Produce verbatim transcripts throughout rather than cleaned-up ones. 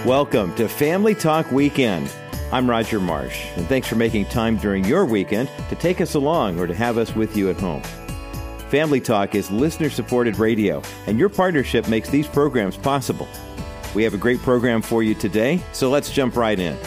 Welcome to Family Talk Weekend. I'm Roger Marsh, and thanks for making time during your weekend to take us along or to have us with you at home. Family Talk is listener-supported radio, and your partnership makes these programs possible. We have a great program for you today, so let's jump right in.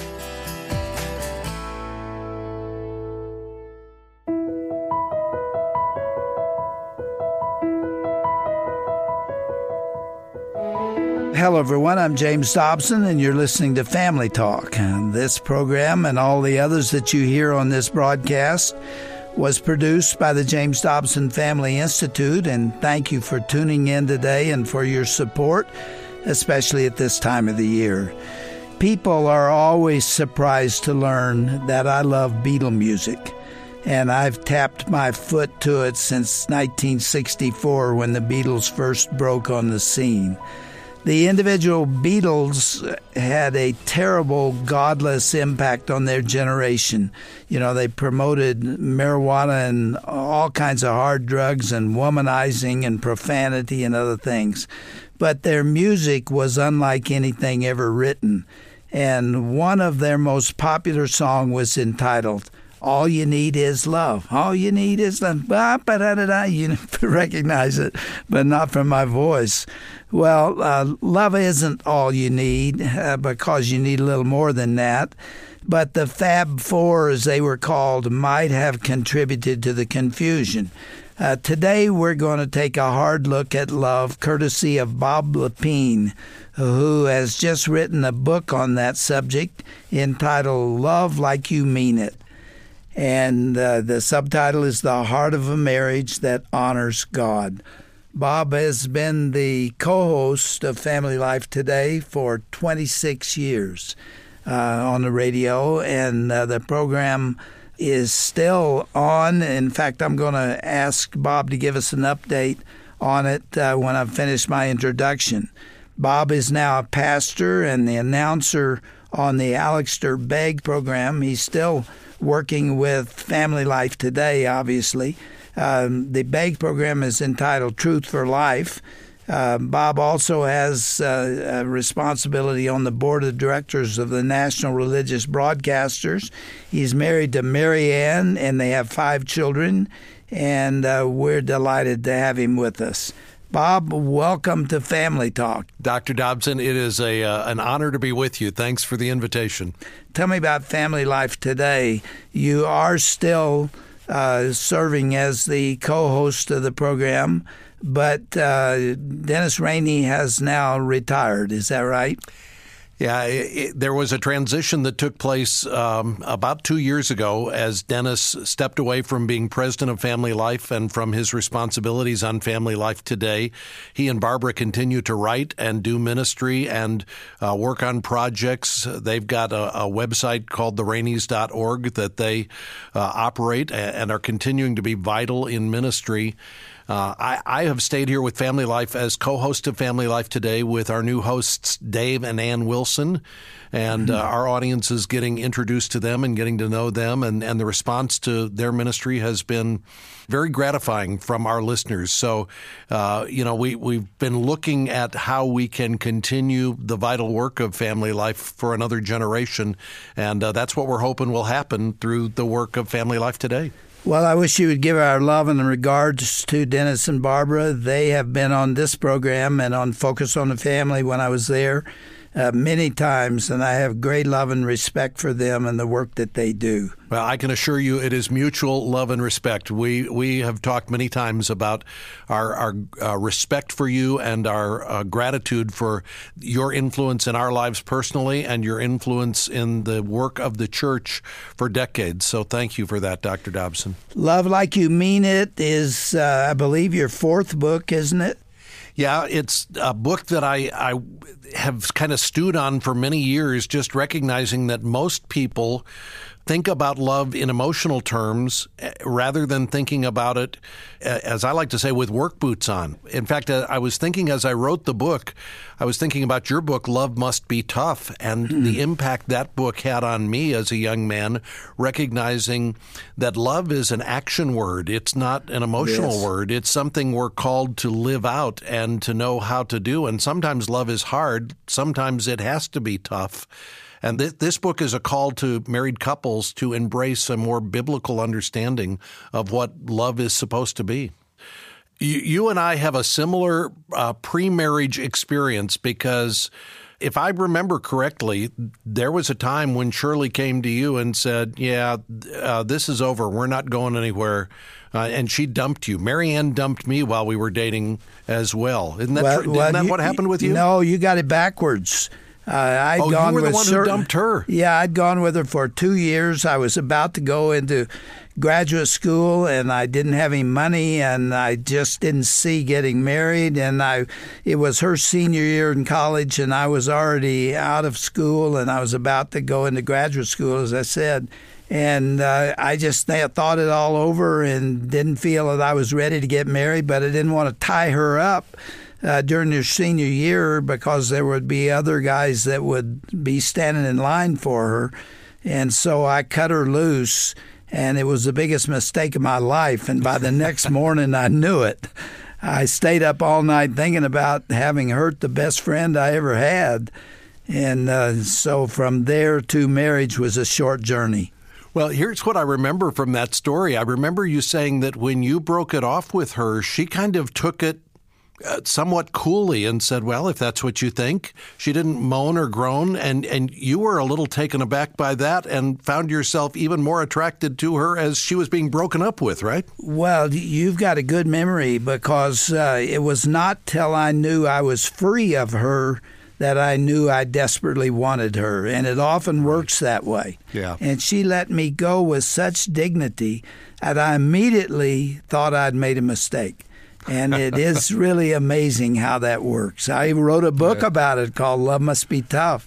Hello, everyone. I'm James Dobson, and you're listening to Family Talk. And this program and all the others that you hear on this broadcast was produced by the James Dobson Family Institute, and thank you for tuning in today and for your support, especially at this time of the year. People are always surprised to learn that I love Beatle music, and I've tapped my foot to it since nineteen sixty-four when the Beatles first broke on the scene. The individual Beatles had a terrible, godless impact on their generation. You know, they promoted marijuana and all kinds of hard drugs and womanizing and profanity and other things. But their music was unlike anything ever written. And one of their most popular songs was entitled, All You Need Is Love. All you need is love. Ba-ba-da-da-da. You recognize it, but not from my voice. Well, uh, love isn't all you need uh, because you need a little more than that. But the Fab Four, as they were called, might have contributed to the confusion. Uh, today, we're going to take a hard look at love, courtesy of Bob Lepine, who has just written a book on that subject entitled Love Like You Mean It. And uh, the subtitle is The Heart of a Marriage That Honors God. Bob has been the co-host of Family Life Today for twenty-six years uh, on the radio, and uh, the program is still on. In fact, I'm going to ask Bob to give us an update on it uh, when I've finished my introduction. Bob is now a pastor and the announcer on the Alistair Begg program. He's still working with Family Life Today, obviously. Um, the Begg program is entitled Truth for Life. Uh, Bob also has uh, a responsibility on the board of directors of the National Religious Broadcasters. He's married to Mary Ann, and they have five children, and uh, we're delighted to have him with us. Bob, welcome to Family Talk. Doctor Dobson, it is a uh, an honor to be with you. Thanks for the invitation. Tell me about Family Life Today. You are still uh, serving as the co-host of the program, but uh, Dennis Rainey has now retired. Is that right? Yeah, it, it, there was a transition that took place um, about two years ago as Dennis stepped away from being president of Family Life and from his responsibilities on Family Life Today. He and Barbara continue to write and do ministry and uh, work on projects. They've got a, a website called the raineys dot org that they uh, operate and are continuing to be vital in ministry. Uh, I, I have stayed here with Family Life as co-host of Family Life Today with our new hosts, Dave and Ann Wilson. And uh, our audience is getting introduced to them and getting to know them. And, and the response to their ministry has been very gratifying from our listeners. So, uh, you know, we, we've been looking at how we can continue the vital work of Family Life for another generation. And uh, that's what we're hoping will happen through the work of Family Life Today. Well, I wish you would give our love and regards to Dennis and Barbara. They have been on this program and on Focus on the Family when I was there uh, many times, and I have great love and respect for them and the work that they do. Well, I can assure you it is mutual love and respect. We we have talked many times about our, our uh, respect for you and our uh, gratitude for your influence in our lives personally and your influence in the work of the church for decades. So thank you for that, Doctor Dobson. Love Like You Mean It is, uh, I believe, your fourth book, isn't it? Yeah, it's a book that I, I have kind of stewed on for many years, just recognizing that most people think about love in emotional terms rather than thinking about it, as I like to say, with work boots on. In fact, I was thinking as I wrote the book, I was thinking about your book, Love Must Be Tough, and mm. the impact that book had on me as a young man, recognizing that love is an action word. It's not an emotional yes. word. It's something we're called to live out and to know how to do. And sometimes love is hard. Sometimes it has to be tough. And th- this book is a call to married couples to embrace a more biblical understanding of what love is supposed to be. You, you and I have a similar uh, pre-marriage experience because if I remember correctly, there was a time when Shirley came to you and said, yeah, uh, this is over. We're not going anywhere. Uh, and she dumped you. Mary Ann dumped me while we were dating as well. Isn't that, well, tr- well, isn't that you, what happened with you? No, you got it backwards. Uh, I'd oh, gone you were with the one certain, who dumped her. Yeah, I'd gone with her for two years. I was about to go into graduate school, and I didn't have any money, and I just didn't see getting married. And I, it was her senior year in college, and I was already out of school, and I was about to go into graduate school, as I said. And uh, I just thought it all over and didn't feel that I was ready to get married, but I didn't want to tie her up Uh, during your senior year because there would be other guys that would be standing in line for her. And so I cut her loose, and it was the biggest mistake of my life. And by the next morning, I knew it. I stayed up all night thinking about having hurt the best friend I ever had. And uh, so from there to marriage was a short journey. Well, here's what I remember from that story. I remember you saying that when you broke it off with her, she kind of took it Uh, somewhat coolly and said, well, if that's what you think. She didn't moan or groan, and, and you were a little taken aback by that and found yourself even more attracted to her as she was being broken up with, right? Well, you've got a good memory because uh, it was not till I knew I was free of her that I knew I desperately wanted her, and it often works that way. Yeah. And she let me go with such dignity that I immediately thought I'd made a mistake. And it is really amazing how that works. I wrote a book about it called Love Must Be Tough.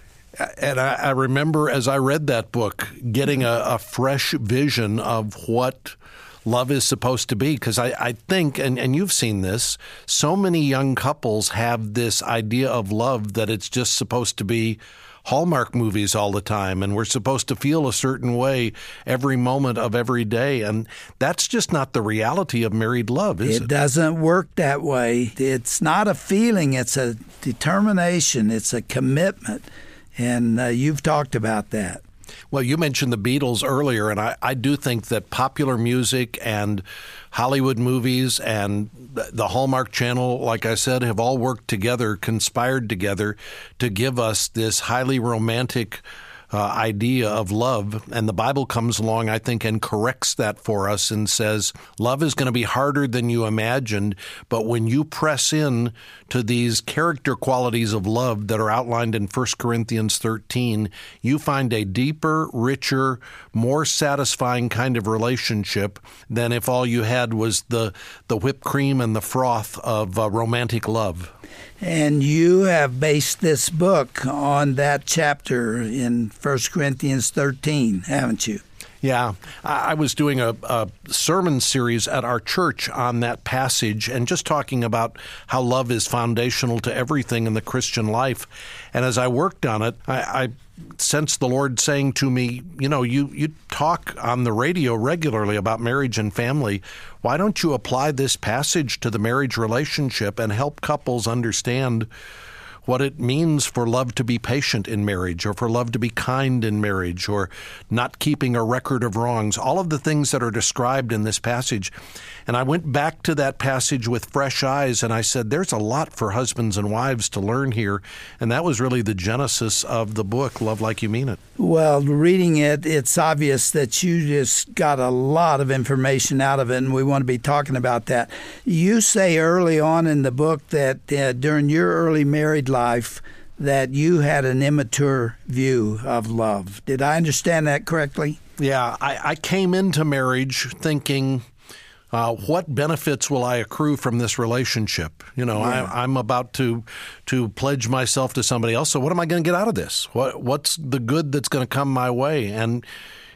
And I, I remember as I read that book, getting a, a fresh vision of what love is supposed to be. Because I, I think, and, and you've seen this, so many young couples have this idea of love that it's just supposed to be Hallmark movies all the time, and we're supposed to feel a certain way every moment of every day. And that's just not the reality of married love, is it? It doesn't work that way. It's not a feeling. It's a determination. It's a commitment. And uh, you've talked about that. Well, you mentioned the Beatles earlier, and I, I do think that popular music and Hollywood movies and the Hallmark Channel, like I said, have all worked together, conspired together to give us this highly romantic uh, idea of love. And the Bible comes along, I think, and corrects that for us and says, love is going to be harder than you imagined, but when you press in to these character qualities of love that are outlined in First Corinthians thirteen, you find a deeper, richer, more satisfying kind of relationship than if all you had was the, the whipped cream and the froth of uh, romantic love. And you have based this book on that chapter in First Corinthians thirteen, haven't you? Yeah, I was doing a, a sermon series at our church on that passage and just talking about how love is foundational to everything in the Christian life. And as I worked on it, I, I sensed the Lord saying to me, you know, you, you talk on the radio regularly about marriage and family. Why don't you apply this passage to the marriage relationship and help couples understand what it means for love to be patient in marriage, or for love to be kind in marriage, or not keeping a record of wrongs, all of the things that are described in this passage. And I went back to that passage with fresh eyes, and I said, there's a lot for husbands and wives to learn here. And that was really the genesis of the book, Love Like You Mean It. Well, reading it, it's obvious that you just got a lot of information out of it, and we want to be talking about that. You say early on in the book that uh, during your early married life that you had an immature view of love. Did I understand that correctly? Yeah, I, I came into marriage thinking, uh, what benefits will I accrue from this relationship? You know, yeah. I, I'm about to to pledge myself to somebody else. So what am I going to get out of this? What What's the good that's going to come my way? And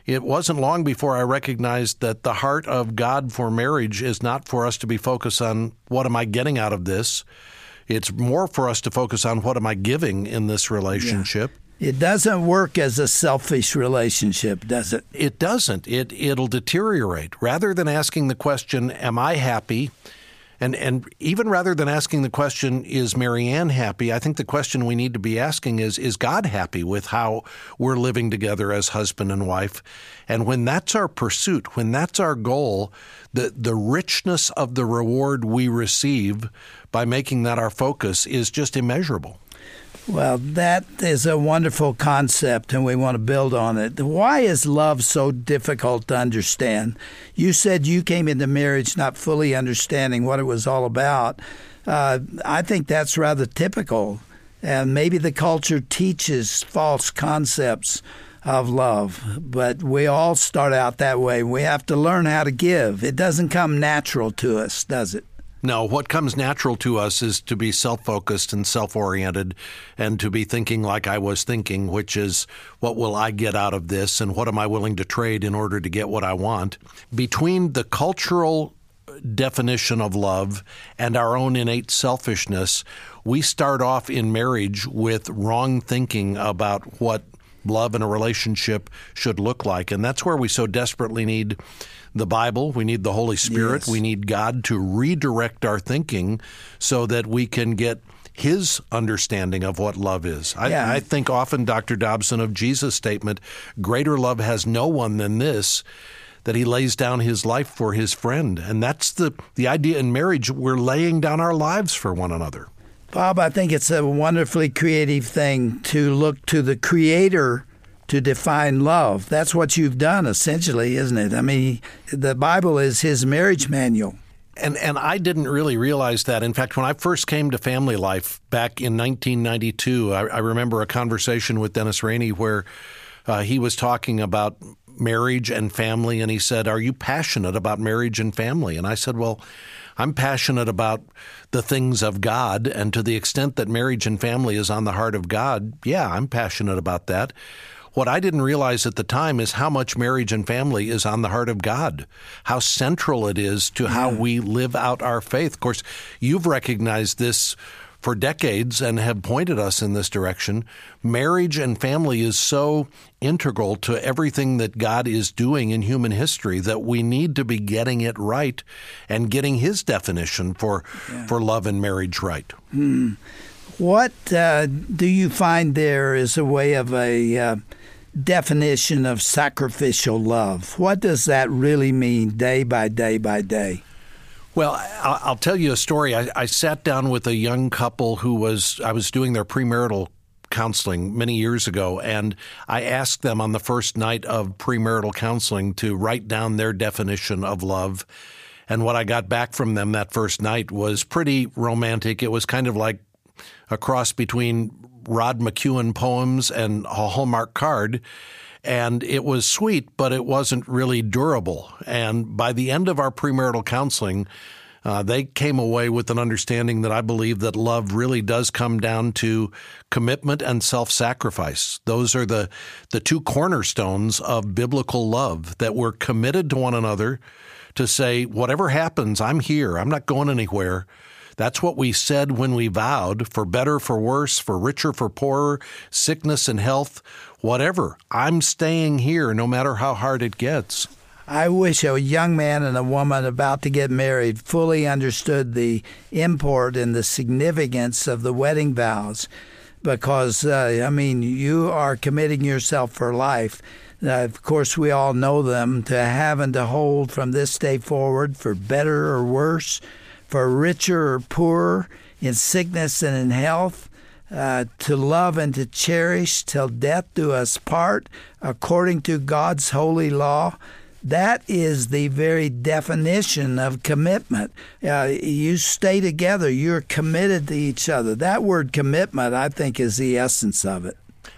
it wasn't long before I recognized that the heart of God for marriage is not for us to be focused on what am I getting out of this. It's more for us to focus on what am I giving in this relationship. Yeah. It doesn't work as a selfish relationship, does it? It doesn't. It, it'll deteriorate. Rather than asking the question, am I happy? And and even rather than asking the question, is Marianne happy? I think the question we need to be asking is, is God happy with how we're living together as husband and wife? And when that's our pursuit, when that's our goal, the, the richness of the reward we receive by making that our focus is just immeasurable. Well, that is a wonderful concept, and we want to build on it. Why is love so difficult to understand? You said you came into marriage not fully understanding what it was all about. Uh, I think that's rather typical, and maybe the culture teaches false concepts of love, but we all start out that way. We have to learn how to give. It doesn't come natural to us, does it? No, what comes natural to us is to be self-focused and self-oriented and to be thinking like I was thinking, which is, what will I get out of this and what am I willing to trade in order to get what I want? Between the cultural definition of love and our own innate selfishness, we start off in marriage with wrong thinking about what love in a relationship should look like. And that's where we so desperately need the Bible. We need the Holy Spirit. Yes. We need God to redirect our thinking so that we can get His understanding of what love is. I, yeah. I think often, Doctor Dobson, of Jesus' statement, greater love has no one than this, that He lays down His life for His friend. And that's the, the idea in marriage. We're laying down our lives for one another. Bob, I think it's a wonderfully creative thing to look to the Creator to define love. That's what you've done, essentially, isn't it? I mean, the Bible is His marriage manual. And and I didn't really realize that. In fact, when I first came to Family Life back in nineteen ninety-two, I, I remember a conversation with Dennis Rainey where uh, he was talking about marriage and family, and he said, "Are you passionate about marriage and family?" And I said, well, I'm passionate about the things of God, and to the extent that marriage and family is on the heart of God, yeah, I'm passionate about that. What I didn't realize at the time is how much marriage and family is on the heart of God, how central it is to how we live out our faith. Of course, you've recognized this for decades and have pointed us in this direction. Marriage and family is so integral to everything that God is doing in human history that we need to be getting it right and getting His definition for, yeah. for love and marriage right. Hmm. What uh, do you find there is a way of a uh, definition of sacrificial love? What does that really mean day by day by day? Well, I'll tell you a story. I, I sat down with a young couple who was, I was doing their premarital counseling many years ago, and I asked them on the first night of premarital counseling to write down their definition of love. And what I got back from them that first night was pretty romantic. It was kind of like a cross between Rod McEwen poems and a Hallmark card. And it was sweet, but it wasn't really durable. And by the end of our premarital counseling, uh, they came away with an understanding that I believe that love really does come down to commitment and self-sacrifice. Those are the, the two cornerstones of biblical love, that we're committed to one another to say, whatever happens, I'm here. I'm not going anywhere. That's what we said when we vowed, for better, for worse, for richer, for poorer, sickness and health, whatever. I'm staying here no matter how hard it gets. I wish a young man and a woman about to get married fully understood the import and the significance of the wedding vows, because, uh, I mean, you are committing yourself for life. Uh, of course, we all know them, to have and to hold from this day forward, for better or worse, for richer or poorer, in sickness and in health, uh, to love and to cherish till death do us part, according to God's holy law. That is the very definition of commitment. Uh, you stay together. You're committed to each other. That word commitment, I think, is the essence of it.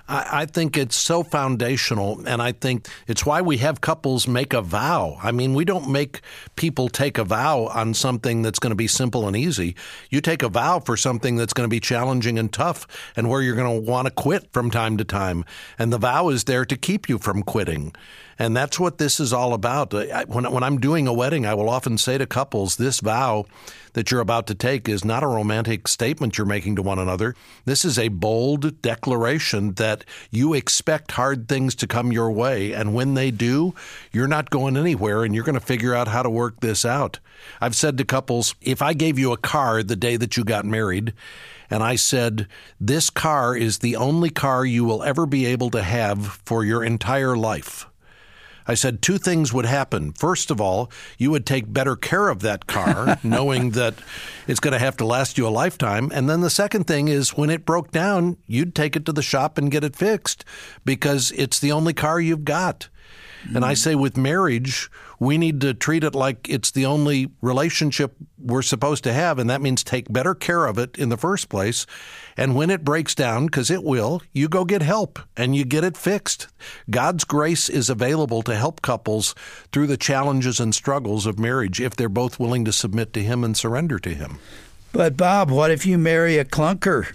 I, I think it's so foundational, and I think it's why we have couples make a vow. I mean, we don't make people take a vow on something that's going to be simple and easy. You take a vow for something that's going to be challenging and tough, and where you're going to want to quit from time to time. And the vow is there to keep you from quitting. And that's what this is all about. I, when, when I'm doing a wedding, I will often say to couples, this vow that you're about to take is not a romantic statement you're making to one another. This is a bold declaration that you expect hard things to come your way. And when they do, you're not going anywhere, and you're going to figure out how to work this out. I've said to couples, if I gave you a car the day that you got married, and I said, this car is the only car you will ever be able to have for your entire life, I said two things would happen. First of all, you would take better care of that car, knowing that it's going to have to last you a lifetime. And then the second thing is when it broke down, you'd take it to the shop and get it fixed because it's the only car you've got. And I say with marriage, we need to treat it like it's the only relationship we're supposed to have, and that means take better care of it in the first place. And when it breaks down, because it will, you go get help and you get it fixed. God's grace is available to help couples through the challenges and struggles of marriage if they're both willing to submit to Him and surrender to Him. But, Bob, what if you marry a clunker?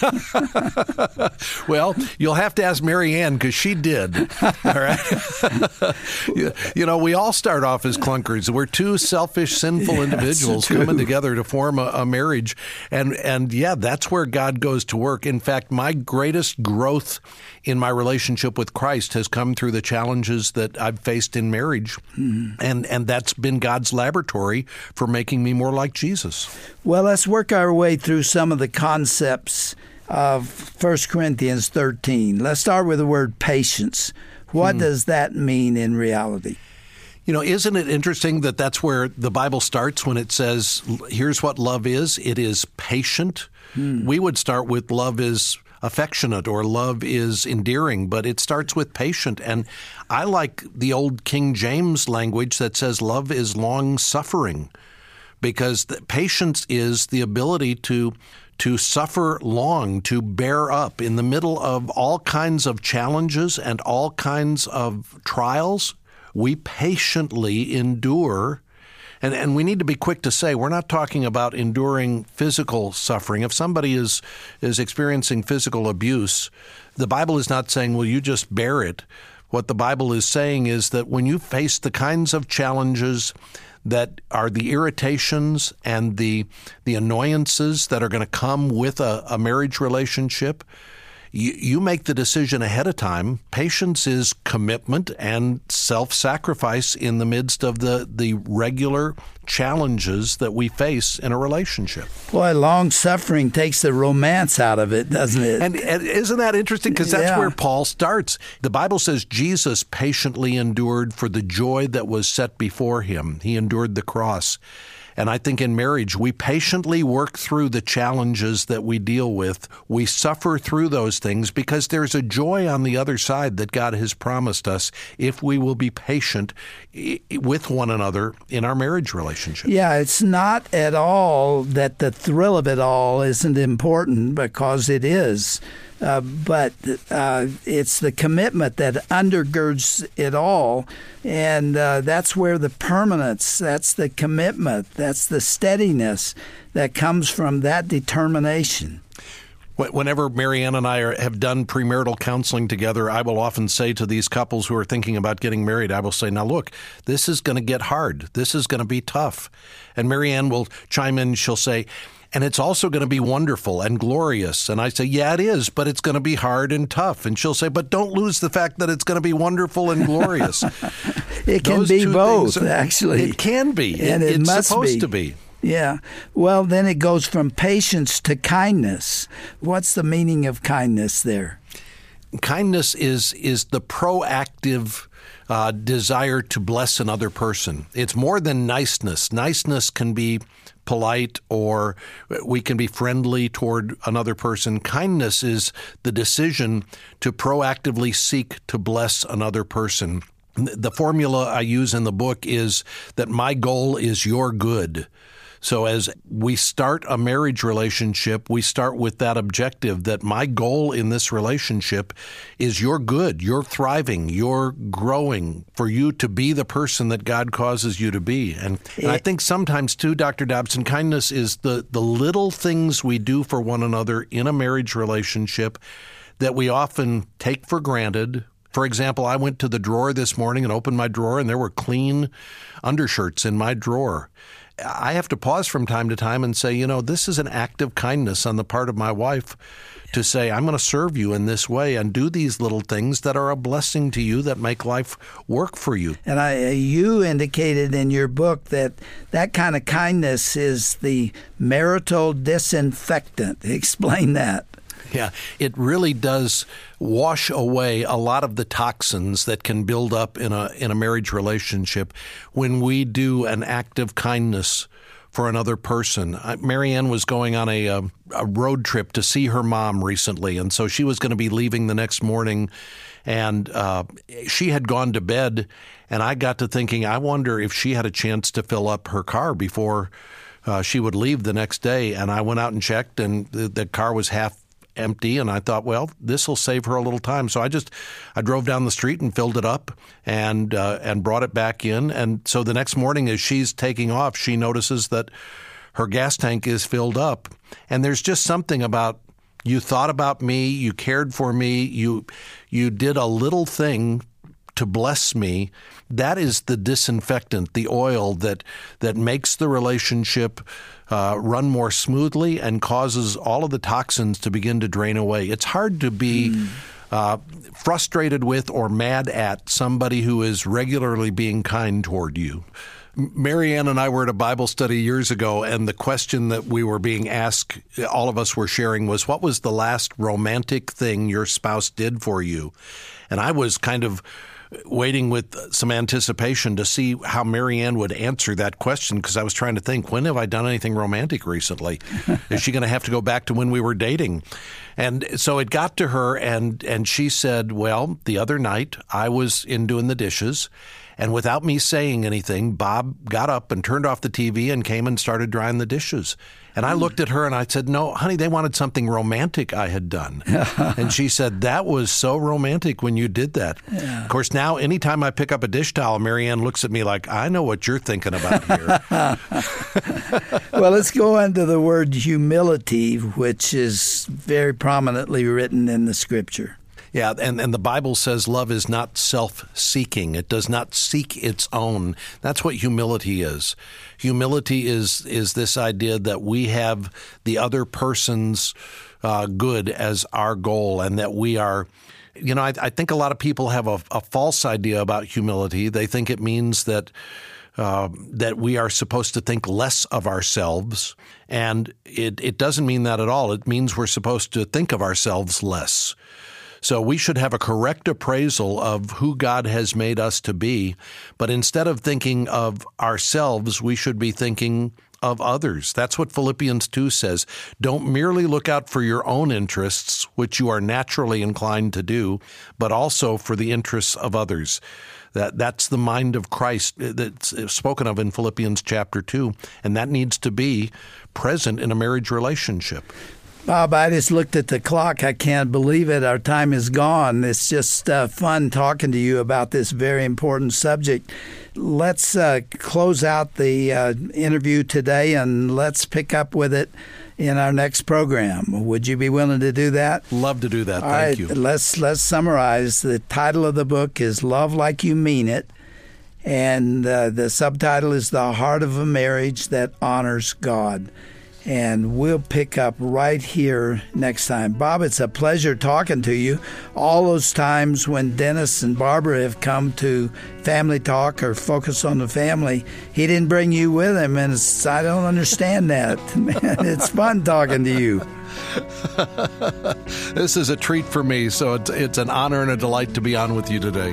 Well, you'll have to ask Mary Ann because she did. All right. you, you know, we all start off as clunkers. We're two selfish, sinful yeah, individuals coming together to form a, a marriage. And, and yeah, that's where God goes to work. In fact, my greatest growth in my relationship with Christ has come through the challenges that I've faced in marriage. Mm-hmm. And, and that's been God's laboratory for making me more like Jesus. Well, let's work our way through some of the concepts of First Corinthians thirteen. Let's start with the word patience. What hmm. does that mean in reality? You know, isn't it interesting that that's where the Bible starts when it says, here's what love is. It is patient. Hmm. We would start with love is affectionate or love is endearing, but it starts with patient. And I like the old King James language that says love is long-suffering, because the patience is the ability to to suffer long, to bear up in the middle of all kinds of challenges and all kinds of trials. We patiently endure. And, and we need to be quick to say, we're not talking about enduring physical suffering. If somebody is, is experiencing physical abuse, the Bible is not saying, well, you just bear it. What the Bible is saying is that when you face the kinds of challenges that are the irritations and the the annoyances that are going to come with a, a marriage relationship, you, you make the decision ahead of time. Patience is commitment and self-sacrifice in the midst of the, the regular challenges that we face in a relationship. Boy, long-suffering takes the romance out of it, doesn't it? And, and isn't that interesting? Because that's yeah. where Paul starts. The Bible says Jesus patiently endured for the joy that was set before him. He endured the cross. And I think in marriage, we patiently work through the challenges that we deal with. We suffer through those things because there's a joy on the other side that God has promised us if we will be patient with one another in our marriage relationship. Yeah, it's not at all that the thrill of it all isn't important, because it is. Uh, but uh, it's the commitment that undergirds it all, and uh, that's where the permanence, that's the commitment, that's the steadiness that comes from that determination. Whenever Mary Ann and I are, have done premarital counseling together, I will often say to these couples who are thinking about getting married, I will say, now look, this is going to get hard. This is going to be tough. And Mary Ann will chime in, she'll say, and it's also going to be wonderful and glorious. And I say, yeah, it is, but it's going to be hard and tough. And she'll say, but don't lose the fact that it's going to be wonderful and glorious. It can Those be both, are, actually. It can be. And it, it it's must supposed be. to be. Yeah. Well, then it goes from patience to kindness. What's the meaning of kindness there? Kindness is is the proactive uh, desire to bless another person. It's more than niceness. Niceness can be polite, or we can be friendly toward another person. Kindness is the decision to proactively seek to bless another person. The formula I use in the book is that my goal is your good. So as we start a marriage relationship, we start with that objective that my goal in this relationship is you're good, you're thriving, you're growing, for you to be the person that God causes you to be. And, and I think sometimes too, Doctor Dobson, kindness is the, the little things we do for one another in a marriage relationship that we often take for granted. For example, I went to the drawer this morning and opened my drawer, and there were clean undershirts in my drawer. I have to pause from time to time and say, you know, this is an act of kindness on the part of my wife to say, I'm going to serve you in this way and do these little things that are a blessing to you that make life work for you. And I, you indicated in your book that that kind of kindness is the marital disinfectant. Explain that. Yeah, it really does wash away a lot of the toxins that can build up in a in a marriage relationship when we do an act of kindness for another person. Marianne was going on a, a, a road trip to see her mom recently, and so she was going to be leaving the next morning, and uh, she had gone to bed, and I got to thinking, I wonder if she had a chance to fill up her car before uh, she would leave the next day, and I went out and checked, and the, the car was half empty, and I thought, well, this will save her a little time. So I just I drove down the street and filled it up and uh, and brought it back in. And so the next morning, as she's taking off, she notices that her gas tank is filled up. And there's just something about, you thought about me, you cared for me, you you did a little thing to bless me. That is the disinfectant, the oil that that makes the relationship uh, run more smoothly and causes all of the toxins to begin to drain away. It's hard to be mm. uh, frustrated with or mad at somebody who is regularly being kind toward you. Marianne and I were at a Bible study years ago, and the question that we were being asked, all of us were sharing, was, what was the last romantic thing your spouse did for you? And I was kind of waiting with some anticipation to see how Marianne would answer that question, because I was trying to think, when have I done anything romantic recently? Is she going to have to go back to when we were dating? And so it got to her, and, and she said, well, the other night I was in doing the dishes, and without me saying anything, Bob got up and turned off the T V and came and started drying the dishes. And I looked at her and I said, no, honey, they wanted something romantic I had done. And she said, that was so romantic when you did that. Yeah. Of course, now anytime I pick up a dish towel, Marianne looks at me like, I know what you're thinking about here. Well, let's go into the word humility, which is very prominently written in the Scripture. Yeah, and, and the Bible says love is not self-seeking. It does not seek its own. That's what humility is. Humility is is this idea that we have the other person's uh, good as our goal, and that we are, you know, I, I think a lot of people have a, a false idea about humility. They think it means that Uh, that we are supposed to think less of ourselves, and it, it doesn't mean that at all. It means we're supposed to think of ourselves less. So we should have a correct appraisal of who God has made us to be, but instead of thinking of ourselves, we should be thinking of others. That's what Philippians two says. Don't merely look out for your own interests, which you are naturally inclined to do, but also for the interests of others. That that's the mind of Christ that's spoken of in Philippians chapter two, and that needs to be present in a marriage relationship. Bob, I just looked at the clock. I can't believe it. Our time is gone. It's just uh, fun talking to you about this very important subject. Let's uh, close out the uh, interview today, and let's pick up with it in our next program. Would you be willing to do that? Love to do that. All Thank right, you. Let's, let's summarize. The title of the book is Love Like You Mean It, and uh, the subtitle is The Heart of a Marriage That Honors God. And we'll pick up right here next time. Bob, it's a pleasure talking to you. All those times when Dennis and Barbara have come to Family Talk or Focus on the Family, he didn't bring you with him, and it's, I don't understand that. Man, it's fun talking to you. This is a treat for me, so it's, it's an honor and a delight to be on with you today.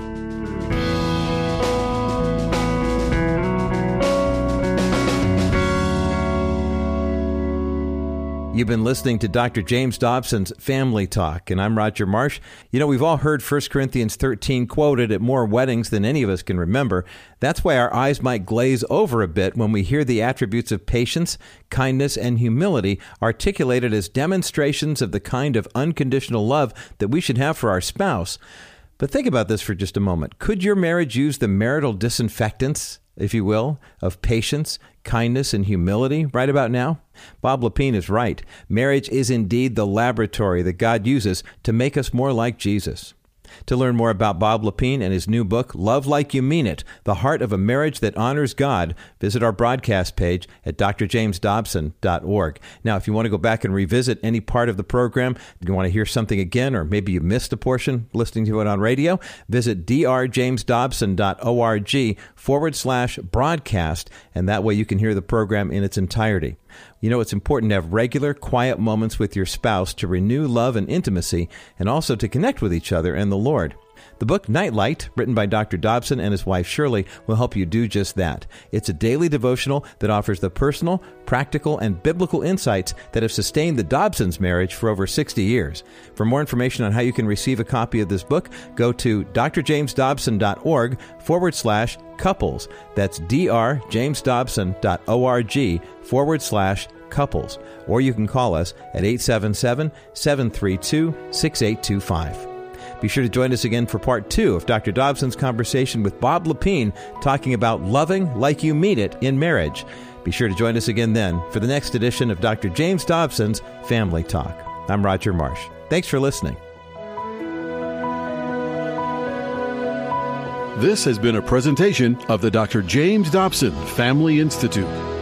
You've been listening to Doctor James Dobson's Family Talk, and I'm Roger Marsh. You know, we've all heard First Corinthians thirteen quoted at more weddings than any of us can remember. That's why our eyes might glaze over a bit when we hear the attributes of patience, kindness, and humility articulated as demonstrations of the kind of unconditional love that we should have for our spouse. But think about this for just a moment. Could your marriage use the marital disinfectants, if you will, of patience, kindness, and humility right about now? Bob Lepine is right. Marriage is indeed the laboratory that God uses to make us more like Jesus. To learn more about Bob Lepine and his new book, Love Like You Mean It, The Heart of a Marriage That Honors God, visit our broadcast page at d r james dobson dot org. Now, if you want to go back and revisit any part of the program, you want to hear something again, or maybe you missed a portion listening to it on radio, visit d r james dobson dot org forward slash broadcast, and that way you can hear the program in its entirety. You know, it's important to have regular, quiet moments with your spouse to renew love and intimacy, and also to connect with each other and the Lord. The book Nightlight, written by Doctor Dobson and his wife Shirley, will help you do just that. It's a daily devotional that offers the personal, practical, and biblical insights that have sustained the Dobsons' marriage for over sixty years. For more information on how you can receive a copy of this book, go to d r james dobson dot org forward slash couples. That's d r james dobson dot org forward slash couples. Or you can call us at eight seven seven, seven three two, six eight two five. Be sure to join us again for part two of Doctor Dobson's conversation with Bob Lepine, talking about loving like you mean it in marriage. Be sure to join us again then for the next edition of Doctor James Dobson's Family Talk. I'm Roger Marsh. Thanks for listening. This has been a presentation of the Doctor James Dobson Family Institute.